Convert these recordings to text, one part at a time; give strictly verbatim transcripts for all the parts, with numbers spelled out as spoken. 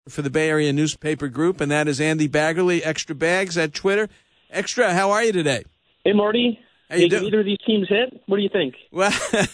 for the Bay Area Newspaper Group, and that is Andy Baggerly, Extra Bags at Twitter. Extra, how are you today? Hey, Marty. How you doing? Did either of these teams hit? What do you think? Well,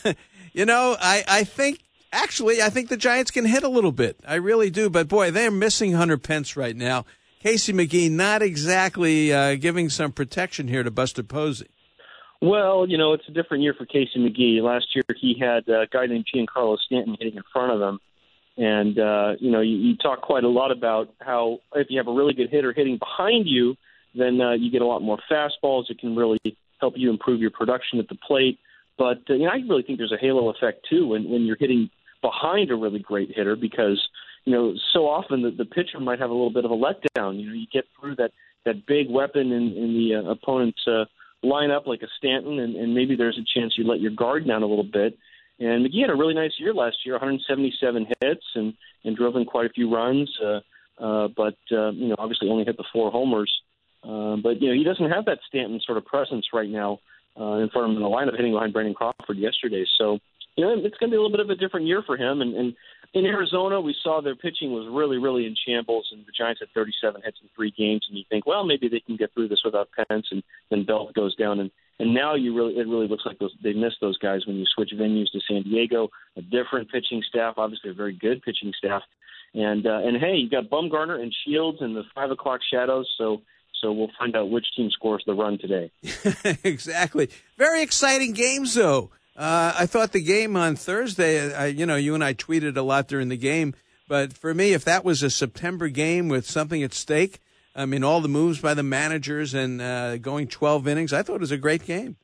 you know, I, I think, actually, I think the Giants can hit a little bit. I really do. But, boy, they're missing Hunter Pence right now. Casey McGee not exactly uh, giving some protection here to Buster Posey. Well, you know, it's a different year for Casey McGee. Last year he had a guy named Giancarlo Stanton hitting in front of him. And, uh, you know, you, you talk quite a lot about how if you have a really good hitter hitting behind you, then uh, you get a lot more fastballs. It can really help you improve your production at the plate. But, uh, you know, I really think there's a halo effect, too, when, when you're hitting behind a really great hitter because, you know, so often the, the pitcher might have a little bit of a letdown. You know, you get through that, that big weapon in, in the uh, opponent's uh, lineup like a Stanton, and, and maybe there's a chance you let your guard down a little bit. And McGee had a really nice year last year, one hundred seventy-seven hits and, and drove in quite a few runs, uh, uh, but, uh, you know, obviously only hit the four homers. Uh, but, you know, he doesn't have that Stanton sort of presence right now uh, in front of him in the lineup, hitting behind Brandon Crawford yesterday. So, you know, it's going to be a little bit of a different year for him. And, and in Arizona, we saw their pitching was really, really in shambles, and the Giants had thirty-seven hits in three games. And you think, well, maybe they can get through this without Pence, and then Belt goes down. And, and now you really, it really looks like those, they missed those guys when you switch venues to San Diego, a different pitching staff, obviously a very good pitching staff. And, uh, and hey, you got Bumgarner and Shields in the five o'clock shadows, so So we'll find out which team scores the run today. Exactly. Very exciting games, though. Uh, I thought the game on Thursday, I, you know, you and I tweeted a lot during the game. But for me, if that was a September game with something at stake, I mean, all the moves by the managers and uh, going twelve innings, I thought it was a great game.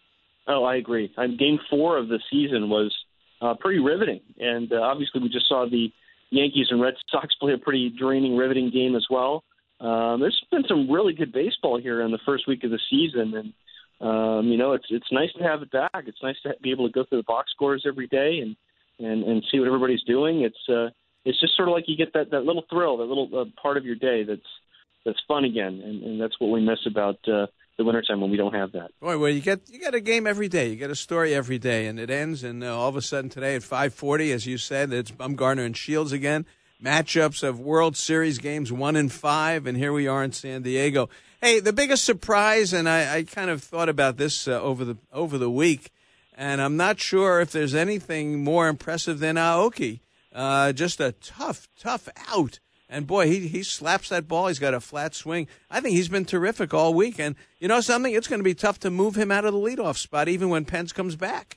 Oh, I agree. Um, game four of the season was uh, pretty riveting. And uh, obviously we just saw the Yankees and Red Sox play a pretty draining, riveting game as well. Um, there's been some really good baseball here in the first week of the season, and um, you know it's it's nice to have it back. It's nice to be able to go through the box scores every day and, and, and see what everybody's doing. It's uh, it's just sort of like you get that, that little thrill, that little uh, part of your day that's that's fun again, and, and that's what we miss about uh, the wintertime when we don't have that. Boy, well, you get you get a game every day, you get a story every day, and it ends, and uh, all of a sudden today at five forty, as you said, it's Bumgarner and Shields again. Matchups of World Series games one and five, and here we are in San Diego. Hey, the biggest surprise, and I, I kind of thought about this uh, over the over the week, and I'm not sure if there's anything more impressive than Aoki. Uh, just a tough, tough out. And, boy, he, he slaps that ball. He's got a flat swing. I think he's been terrific all week. And you know something? It's going to be tough to move him out of the leadoff spot even when Pence comes back.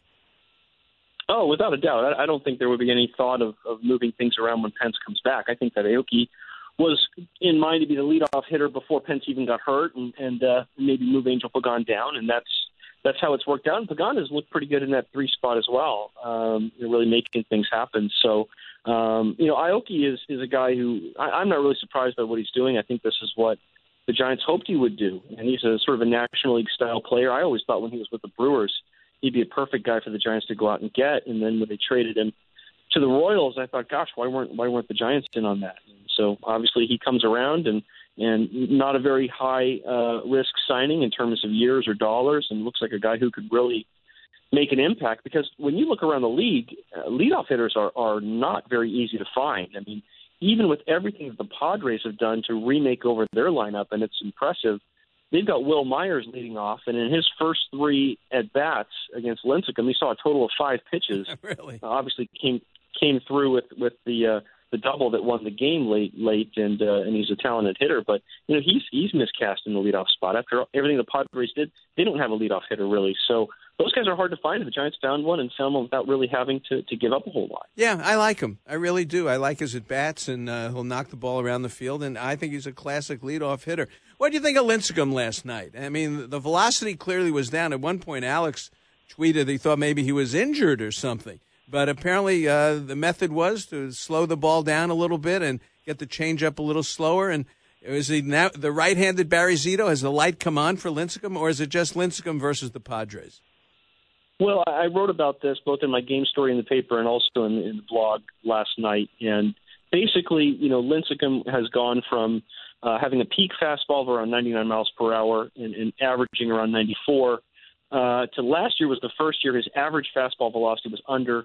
Oh, without a doubt. I don't think there would be any thought of, of moving things around when Pence comes back. I think that Aoki was in mind to be the leadoff hitter before Pence even got hurt, and, and uh, maybe move Angel Pagan down, and that's that's how it's worked out. And Pagan has looked pretty good in that three spot as well, um, really making things happen. So, um, you know, Aoki is, is a guy who I, I'm not really surprised by what he's doing. I think this is what the Giants hoped he would do, and he's a sort of a National League-style player. I always thought when he was with the Brewers, he'd be a perfect guy for the Giants to go out and get. And then when they traded him to the Royals, I thought, gosh, why weren't why weren't the Giants in on that? And so obviously he comes around, and and not a very high uh, risk signing in terms of years or dollars, and looks like a guy who could really make an impact. Because when you look around the league, uh, leadoff hitters are are not very easy to find. I mean, even with everything that the Padres have done to remake over their lineup, and it's impressive. They've got Will Myers leading off, and in his first three at-bats against Lincecum, he saw a total of five pitches. Really? Uh, obviously came came through with, with the uh, the double that won the game late, late, and uh, and he's a talented hitter. But, you know, he's he's miscast in the leadoff spot. After everything the Padres did, they don't have a leadoff hitter, really. So those guys are hard to find. The Giants found one and found one without really having to, to give up a whole lot. Yeah, I like him. I really do. I like his at-bats, and uh, he'll knock the ball around the field, and I think he's a classic leadoff hitter. What do you think of Lincecum last night? I mean, the velocity clearly was down. At one point, Alex tweeted he thought maybe he was injured or something. But apparently uh, the method was to slow the ball down a little bit and get the changeup a little slower. And is he now the right-handed Barry Zito? Has the light come on for Lincecum, or is it just Lincecum versus the Padres? Well, I wrote about this both in my game story in the paper and also in, in the blog last night. And basically, you know, Lincecum has gone from uh, having a peak fastball of around ninety-nine miles per hour and, and averaging around ninety-four uh, to last year was the first year his average fastball velocity was under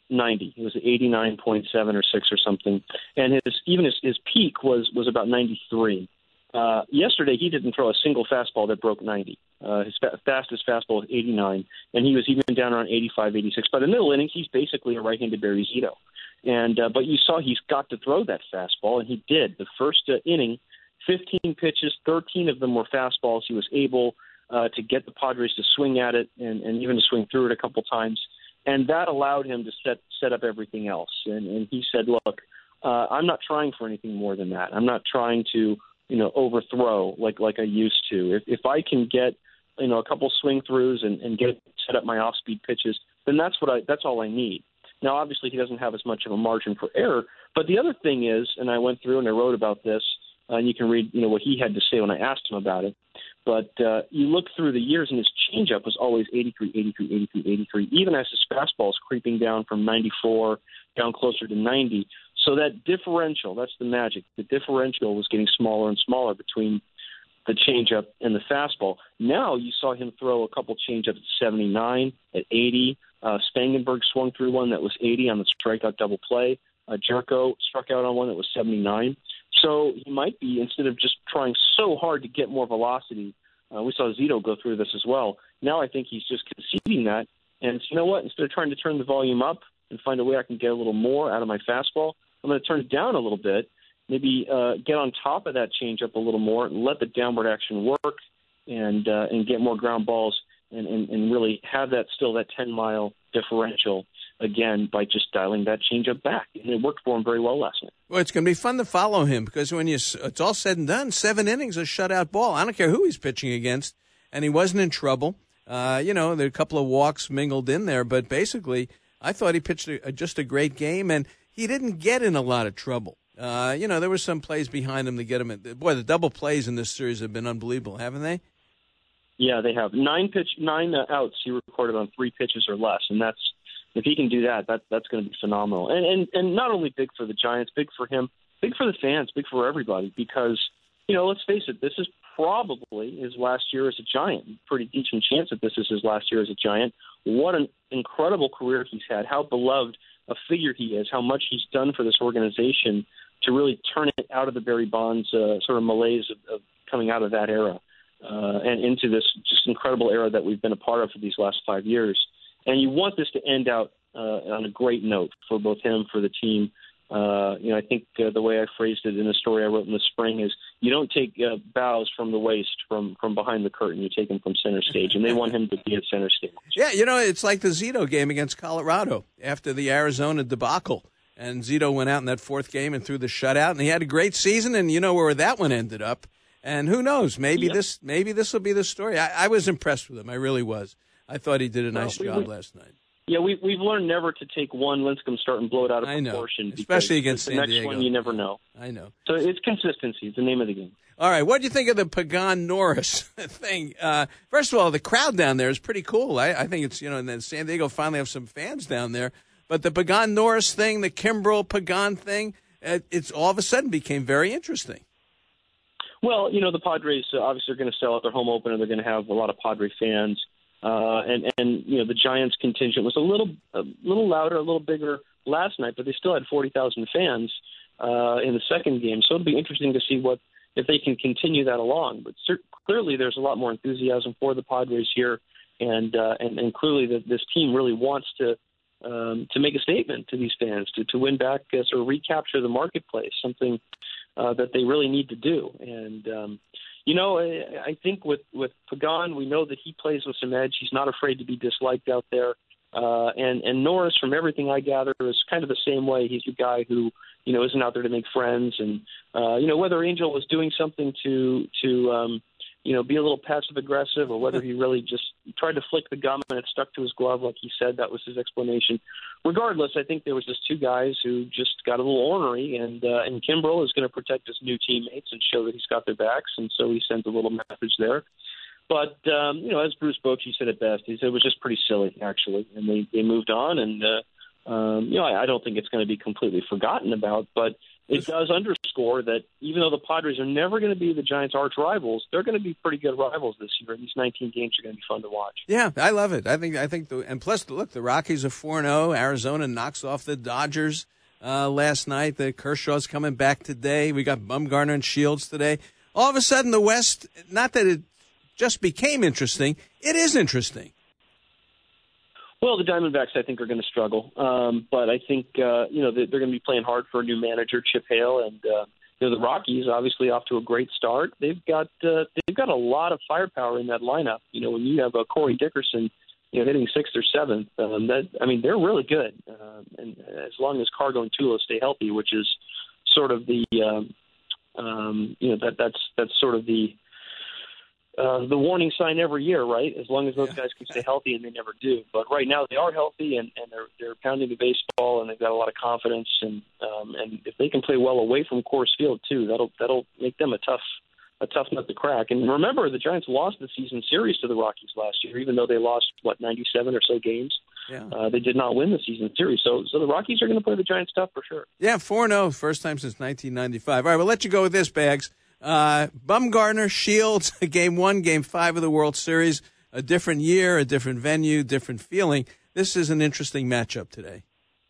ninety. It was eighty-nine point seven or six or something. And his even his, his peak was, was about ninety-three. Uh, yesterday, he didn't throw a single fastball that broke ninety. Uh, his fa- fastest fastball was eighty-nine, and he was even down around eighty-five, eighty-six. By the middle innings, he's basically a right-handed Barry Zito. And uh, but you saw he's got to throw that fastball, and he did. The first uh, inning, fifteen pitches, thirteen of them were fastballs. He was able uh, to get the Padres to swing at it and, and even to swing through it a couple times. And that allowed him to set set up everything else. And, and he said, look, uh, I'm not trying for anything more than that. I'm not trying to you know, overthrow like like I used to. If if I can get, you know, a couple swing throughs and, and get set up my off speed pitches, then that's what I that's all I need. Now, obviously, he doesn't have as much of a margin for error. But the other thing is, and I went through and I wrote about this, uh, and you can read, you know, what he had to say when I asked him about it. But uh, you look through the years, and his changeup was always eighty-three, eighty-three, eighty-three, eighty-three, even as his fastball is creeping down from ninety-four down closer to ninety. So that differential, that's the magic. The differential was getting smaller and smaller between the changeup and the fastball. Now you saw him throw a couple changeups at seventy-nine, at eighty. Uh, Spangenberg swung through one that was eighty on the strikeout double play. Uh, Jerko struck out on one that was seventy-nine. So he might be, instead of just trying so hard to get more velocity, uh, we saw Zito go through this as well. Now I think he's just conceding that. And you know what? Instead of trying to turn the volume up and find a way I can get a little more out of my fastball, I'm going to turn it down a little bit, maybe uh, get on top of that changeup a little more, and let the downward action work, and uh, and get more ground balls, and, and, and really have that still that ten-mile differential again by just dialing that changeup back. And it worked for him very well last night. Well, it's going to be fun to follow him because when you it's all said and done, seven innings, a shutout ball. I don't care who he's pitching against, and he wasn't in trouble. Uh, you know, there are a couple of walks mingled in there, but basically I thought he pitched a, a, just a great game, and he didn't get in a lot of trouble. Uh, you know, there were some plays behind him to get him. In. Boy, the double plays in this series have been unbelievable, haven't they? Yeah, they have. Nine pitch, nine uh, outs he recorded on three pitches or less, and that's if he can do that, that that's going to be phenomenal. And, and and not only big for the Giants, big for him, big for the fans, big for everybody. Because you know, let's face it, this is probably his last year as a Giant. Pretty decent chance that this is his last year as a Giant. What an incredible career he's had. How beloved a figure he is, how much he's done for this organization to really turn it out of the Barry Bonds uh, sort of malaise of, of coming out of that era uh, and into this just incredible era that we've been a part of for these last five years. And you want this to end out uh, on a great note for both him, for the team. Uh, you know, I think uh, the way I phrased it in a story I wrote in the spring is you don't take uh, bows from the waist, from, from behind the curtain. You take them from center stage, and they want him to be at center stage. Yeah, you know, it's like the Zito game against Colorado after the Arizona debacle. And Zito went out in that fourth game and threw the shutout, and he had a great season, and you know where that one ended up. And who knows, maybe yep. this maybe this will be the story. I, I was impressed with him. I really was. I thought he did a nice well, we, job we, last night. Yeah, we, we've learned never to take one Lincecum start and blow it out of I know, proportion. especially against the San next Diego. one, you never know. I know. So it's consistency. It's the name of the game. All right, what do you think of the Pagan Norris thing? Uh, first of all, the crowd down there is pretty cool. I, I think it's, you know, and then San Diego finally have some fans down there. But the Pagan Norris thing, the Kimbrel Pagan thing, it, it's all of a sudden became very interesting. Well, you know, the Padres uh, obviously are going to sell out their home opener. They're going to have a lot of Padre fans. Uh, and, and, you know, the Giants contingent was a little a little louder, a little bigger last night, but they still had forty thousand fans uh, in the second game. So it'll be interesting to see what if they can continue that along. But cert- clearly there's a lot more enthusiasm for the Padres here, and uh, and, and clearly that this team really wants to um, to make a statement to these fans, to, to win back, uh, sort of recapture the marketplace, something uh, that they really need to do. And, um, you know, I, I think with, with Pagan, we know that he plays with some edge. He's not afraid to be disliked out there. Uh, and, and Norris, from everything I gather, is kind of the same way. He's a guy who, you know, isn't out there to make friends. And, uh, you know, whether Angel was doing something to, to um, you know, be a little passive-aggressive or whether he really just tried to flick the gum and it stuck to his glove, like he said, that was his explanation. Regardless, I think there was just two guys who just got a little ornery, and uh, and Kimbrel is going to protect his new teammates and show that he's got their backs, and so he sent a little message there. But, um, you know, as Bruce Bochy said it best, he said it was just pretty silly, actually, and they, they moved on, and, uh, um, you know, I, I don't think it's going to be completely forgotten about, but it does underscore that even though the Padres are never going to be the Giants' arch rivals, they're going to be pretty good rivals this year. And these nineteen games are going to be fun to watch. Yeah, I love it. I think I think the and plus look, the Rockies are four and oh. Arizona knocks off the Dodgers uh, last night. The Kershaw's coming back today. We got Bumgarner and Shields today. All of a sudden, the West. Not that it just became interesting. It is interesting. Well, the Diamondbacks, I think, are going to struggle. Um, but I think, uh, you know, they're, they're going to be playing hard for a new manager, Chip Hale. And, uh, you know, the Rockies, obviously, off to a great start. They've got uh, they've got a lot of firepower in that lineup. You know, when you have uh, Corey Dickerson, you know, hitting sixth or seventh, um, that I mean, they're really good. Um, and as long as Cargo and Tulo stay healthy, which is sort of the, um, um, you know, that that's that's sort of the, Uh, the warning sign every year, right? As long as those guys can stay healthy, and they never do. But right now they are healthy, and, and they're they're pounding the baseball, and they've got a lot of confidence. And um, and if they can play well away from Coors Field too, that'll that'll make them a tough a tough nut to crack. And remember, the Giants lost the season series to the Rockies last year, even though they lost what ninety-seven or so games. Yeah. Uh, they did not win the season series, so so the Rockies are going to play the Giants tough for sure. Yeah, four and oh, first time since nineteen ninety-five. All right, we'll let you go with this, Bags. Uh, Bumgarner, Shields, game one, game five of the World Series, a different year, a different venue, different feeling. This is an interesting matchup today.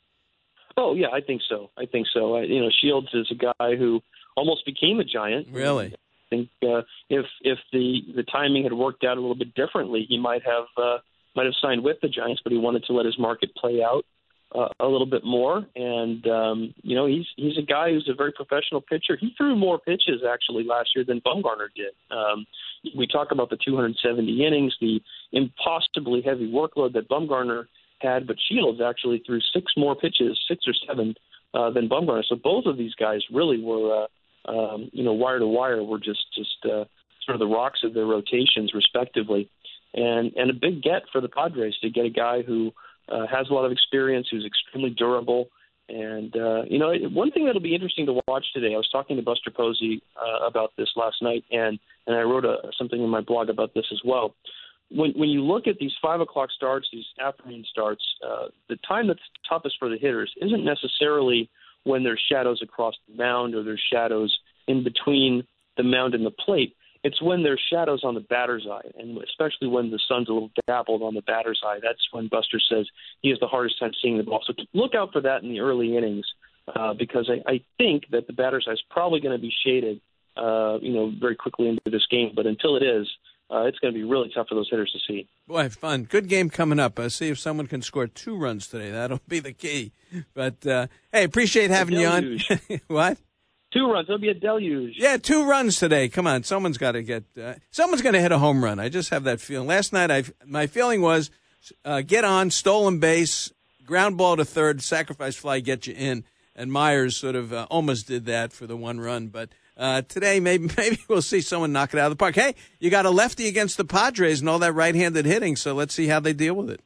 Oh, yeah, I think so. I think so. I, you know, Shields is a guy who almost became a Giant. Really? I think uh, if if the, the timing had worked out a little bit differently, he might have uh, might have signed with the Giants, but he wanted to let his market play out Uh, a little bit more, and um, you know he's he's a guy who's a very professional pitcher. He threw more pitches actually last year than Bumgarner did. Um, we talk about the two hundred seventy innings, the impossibly heavy workload that Bumgarner had, but Shields actually threw six more pitches, six or seven, uh, than Bumgarner. So both of these guys really were, uh, um, you know, wire to wire, were just just uh, sort of the rocks of their rotations, respectively, and and a big get for the Padres to get a guy who Uh, has a lot of experience, who's extremely durable. And, uh, you know, one thing that'll be interesting to watch today, I was talking to Buster Posey uh, about this last night, and, and I wrote a, something in my blog about this as well. When, when you look at these five o'clock starts, these afternoon starts, uh, the time that's toughest for the hitters isn't necessarily when there's shadows across the mound or there's shadows in between the mound and the plate. It's when there's shadows on the batter's eye, and especially when the sun's a little dappled on the batter's eye. That's when Buster says he has the hardest time seeing the ball. So look out for that in the early innings, uh, because I, I think that the batter's eye is probably going to be shaded, uh, you know, very quickly into this game. But until it is, uh, it's going to be really tough for those hitters to see. Boy, fun. Good game coming up. Uh, see if someone can score two runs today. That'll be the key. But, uh, hey, appreciate having you on. What? Two runs. It'll be a deluge. Yeah, two runs today. Come on, someone's got to get. Uh, someone's going to hit a home run. I just have that feeling. Last night, I my feeling was uh, get on, stolen base, ground ball to third, sacrifice fly, get you in. And Myers sort of uh, almost did that for the one run. But uh, today, maybe maybe we'll see someone knock it out of the park. Hey, you got a lefty against the Padres and all that right-handed hitting. So let's see how they deal with it.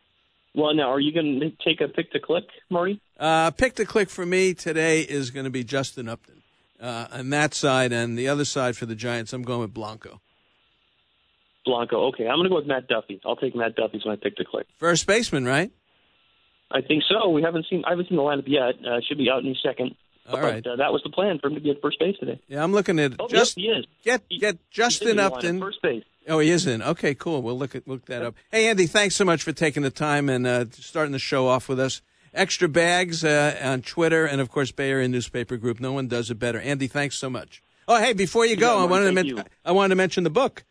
Well, now, are you going to take a pick to click, Marty? Uh, pick to click for me today is going to be Justin Upton uh, on that side, and the other side for the Giants, I'm going with Blanco. Blanco, okay. I'm going to go with Matt Duffy. I'll take Matt Duffy as my pick to click. First baseman, right? I think so. We haven't seen. I haven't seen the lineup yet. Uh, should be out any second. All but, right. Uh, that was the plan for him to be at first base today. Yeah, I'm looking at oh, just yes, he is. get he, get Justin Upton. First base. Oh, he is in. Okay, cool. We'll look at look that up. Hey, Andy, thanks so much for taking the time and uh, starting the show off with us. Extra Bags uh, on Twitter and, of course, Bay Area Newspaper Group. No one does it better. Andy, thanks so much. Oh, hey, before you go, yeah, I wanted to mention. men- I wanted to mention the book.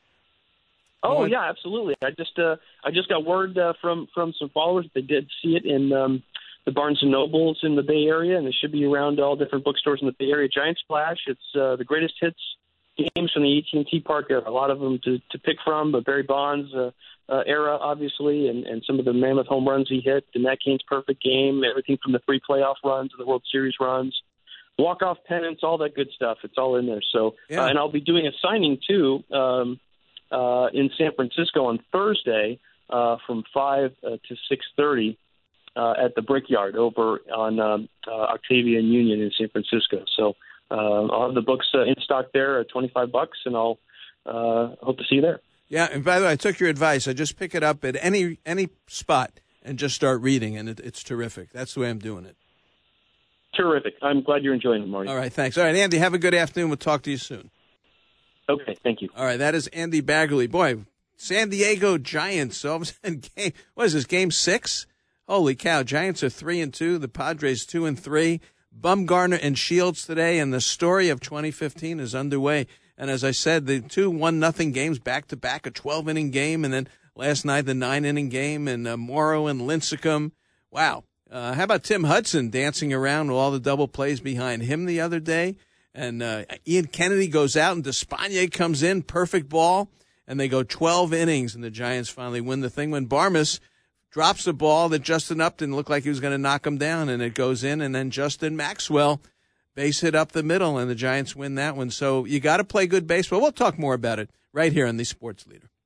Oh wanted- yeah, absolutely. I just uh, I just got word uh, from from some followers that they did see it in um, the Barnes and Nobles in the Bay Area, and it should be around all different bookstores in the Bay Area. Giant Splash. It's uh, the greatest hits games from the A T and T Park era. A lot of them to, to pick from, but Barry Bonds uh, uh, era, obviously, and, and some of the mammoth home runs he hit, the Nat Cain's perfect game, everything from the three playoff runs to the World Series runs, walk-off pennants, all that good stuff. It's all in there. So, yeah. uh, and I'll be doing a signing, too, um, uh, in San Francisco on Thursday uh, from five uh, to six thirty uh, at the Brickyard over on um, uh, Octavia and Union in San Francisco. So, Uh, I'll have the books uh, in stock there at twenty-five bucks, and I'll uh, hope to see you there. Yeah, and by the way, I took your advice. I just pick it up at any any spot and just start reading, and it, it's terrific. That's the way I'm doing it. Terrific. I'm glad you're enjoying it, Marty. All right, thanks. All right, Andy, have a good afternoon. We'll talk to you soon. Okay, thank you. All right, that is Andy Baggerly. Boy, San Diego Giants. All of a sudden, game, what is this, game six? Holy cow, Giants are three and two. The Padres two and three. Bumgarner and Shields today, and the story of twenty fifteen is underway. And as I said, the two one nothing games back-to-back, a twelve-inning game, and then last night the nine-inning game, and uh, Morrow and Lincecum. Wow. Uh, how about Tim Hudson dancing around with all the double plays behind him the other day? And uh, Ian Kennedy goes out, and Despaigne comes in, perfect ball, and they go twelve innings, and the Giants finally win the thing when Barmes drops the ball that Justin Upton looked like he was going to knock him down, and it goes in, and then Justin Maxwell base hit up the middle, and the Giants win that one. So you got to play good baseball. We'll talk more about it right here on the Sports Leader.